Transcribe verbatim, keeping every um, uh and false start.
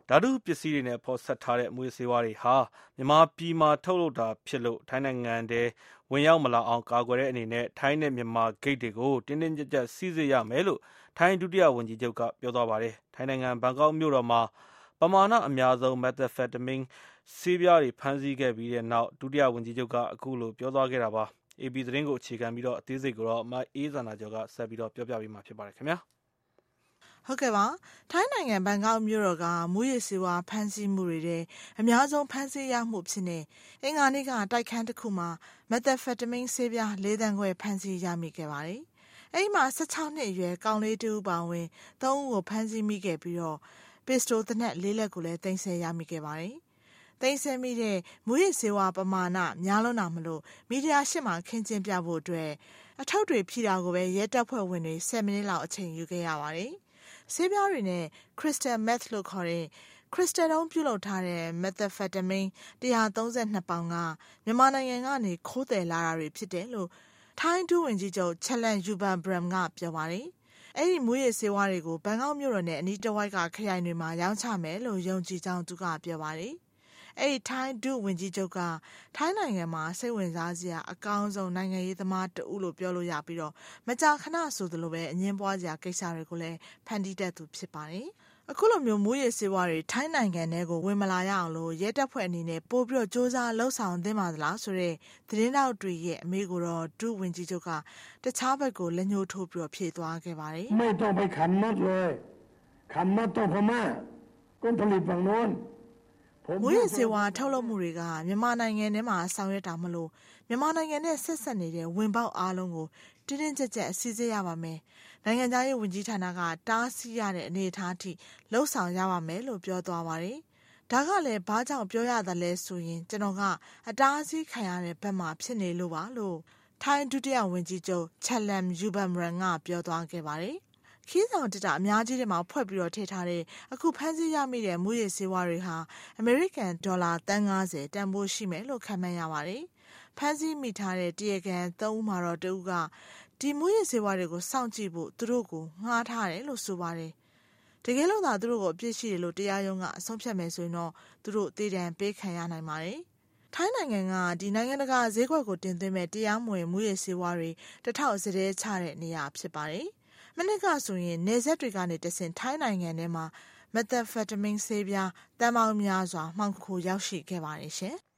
ဓာတုပစ္စည်းတွေနဲ့ဖော်ဆက်ထားတဲ့မူရစေဝါတွေဟာမြန်မာပြည်မှာထုတ်လုပ်တာဖြစ်လို့ထိုင်းနိုင်ငံထဲဝင်ရောက်မလာအောင်ကာကွယ်တဲ့အနေနဲ့ထိုင်းနဲ့မြန်မာဂိတ်တွေကိုတင်းတင်းကြပ်ကြပ်စိစစ်ရမယ်လို့ထိုင်းဒုတိယဝန်ကြီးချုပ်ကပြောသွားပါတယ်။ထိုင်းနိုင်ငံဘန်ကောက်မြို့တော်မှာပမာဏအများဆုံး methamphetamine ဆေးပြားတွေဖမ်းဆီးခဲ့ပြီးတဲ့နောက်ဒုတိယဝန်ကြီးချုပ်ကအခုလိုပြောသွားခဲ့တာပါ။ အေပီသတင်းကိုအခြေခံပြီးတော့အသေးစိတ်ကိုတော့မအေးဇာနာကျော်ကဆက်ပြီးတော့ပြောပြပေးမှာဖြစ်ပါတယ်ခင်ဗျာ။ဟုတ်ကဲ့ပါထိုင်းနိုင်ငံဘန်ကောက်မြို့တော်ကမူရစေဝါဖမ်းဆီးမှုတွေတဲ့အများဆုံးဖမ်းဆီးရမှုဖြစ်နေအင်္ဂါနေ့ကတိုက်ခန်းတစ်ခုမှာမက်သ်အမ်ဖက်တမင်းဆေးပြားလေးသန်းခွဲဖမ်းဆီးရမိခဲ့ပါတယ်။အဲဒီမှာဆယ့်ခြောက်နှစ်အရွယ်ကောင်လေးတူပါဝင်သုံးဦးကိုဖမ်းဆီးမိခဲ့ပြီးတော့ပစ္စတိုသေနတ်လေးလက်ကိုလည်းတင်ဆက်ရမိခဲ့ပါတယ်။တင်ဆက်မိတဲ့မူရစေဝါပမာဏများလွန်းတာမလို့မီဒီယာရှစ်မှာခင်းကျင်းပြဖို့အတွက်အထောက်တွေဖြီတာကိုပဲရဲတပ်ဖွဲ့ဝင်တွေဆယ်မိနစ်လောက်အချိန်ယူခဲ့ရပါတယ်။ဆေးပြားတွေနဲ့ခရစ္စတယ်မက်သ်လို့ခေါ်တဲ့ခရစ္စတယ်တုံးပြုလုပ်ထားတဲ့မက်သ်အမ်ဖက်တမင်းone hundred thirty-twoပေါင်ကမြန်မာနိုင်ငံကနေခိုးတယ်လာတာတွေဖြစ်တယ်လို့ထိုင်းဒုဝန်ကြီးချုပ်ချက်လန်ယူဘန်ဘရမ်ကပြောပါတယ်။အဲ့ဒီမူရစေဝါတွေကိုဘန်ကောက်မြို့တော်နဲ့အနီးတစ်ဝိုက်ကခရိုင်တွေမှာရောင်းချမယ်လို့ယုံကြည်ကြောင်းသူကပြောပါတယ်။အဲ့ဒီထိုင်းဒုဝန်ကြီးချုပ်ကထိုင်းနိုင်ငံမှာစိတ်ဝင်စားစရာအကောင်းဆုံးနိုင်ငံရေးသမားတဦးလို့ပြောလို့ရပြီးတော့မကြာခဏဆိုသလိုပဲအငင်းပွားစရာကိစ္စတွေကိုလည်းဖန်တီးတတ်သူဖြစ်ပါတယ်။အခုလိုမျိုးမူရစေဝါတွေထိုင်းနိုင်ငံထဲကိုဝင်မလာရအောင်လို့ရဲတပ်ဖွဲ့အနေနဲ့ပို့ပြီးတော့စ조사လှုပ်ဆောင်သင့်ပါသလားဆိုတဲ့သတင်းတောက်တွေရဲ့အမေကိုတော့ဒုဝန်ကြီးချုပ်ကတခြားဘက်ကိုလက်ညှိုးထိုးပြီးတော့ဖြေသွားခဲ့ပါတယ်။ไม่ต้องไปขันน็อตเลยขันน็อตต้องพม่าคนผลิตฝั่งโน้นမူရစေဝါထုတ်လုပ်မှုတွေကမြန်မာနိုင်ငံထဲမှာဆောင်ရွက်တာမလို့မြန်မာနိုင်ငံနဲ့ဆက်ဆက်နေတဲ့ဝင်ပေါက်အားလုံးကိုတင်းတင်းကြပ်ကြပ်အစည်းအဝေးရပါမယ်။နိုင်ငံသားရေးဝန်ကြီးဌာနကတားဆီးရတဲ့အနေအထားအထိလှုပ်ဆောင်ရပါမယ်လို့ပြောသွားပါတယ်။ဒါကလည်းဘာကြောင့်ပြောရသလဲဆိုရင်ကျွန်တော်ကအတားအဆီးခံရတဲ့ဘက်မှာဖြစ်နေလို့ပါလို့ထိုင်းဒုတိယဝန်ကြီးချုပ်ချက်လမ်ယူဘန်မရန်ကပြောသွားခဲ့ပါတယ်။ခီးဆောင်တက်တာအများကြီးတွေမှာဖွဲ့ပြီးတော့ထည့်ထားတဲ့အခုဖမ်းဆီးရမိတဲ့မူရစေဝါတွေဟာအမေရိကန်ဒေါ်လာသန်းfiftyတန်ဖိုးရှိမယ်လို့ခန့်မှန်းရပါတယ်။ဖမ်းဆီးမိထားတဲ့တရားခံသုံးဦးမှာတော့တဦးကဒီမူရစေဝါတွေကိုစောင့်ကြည့်ဖို့သူတို့ကိုငှားထားတယ်လို့ဆိုပါတယ်။တကယ်လို့သာသူတို့ကိုအပြစ်ရှိတယ်လို့တရားရုံးကအဆုံးဖြတ်မယ်ဆိုရင်တော့သူတို့တေးတံပေးခံရနိုင်ပါတယ်။ထိုင်းနိုင်ငံကဒီနိုင်ငံတကာဈေးကွက်ကိုတင်သွင်းမဲ့တရားမဝင်မူရစေဝါတွေတထောက်စတဲ့ချတဲ့နေရာဖြစ်ပါတယ်။မနစ်ကဆိုရင်နေဆက်တွေကနေတဆင့်ထိုင်းနိုင်ငံထဲမှာမက်သ်အမ်ဖက်တမင်းဆေးပြားတန်ပေါင်းများစွာမှောင်ခိုရောက်ရှိခဲ့ပါတယ်ရှင်။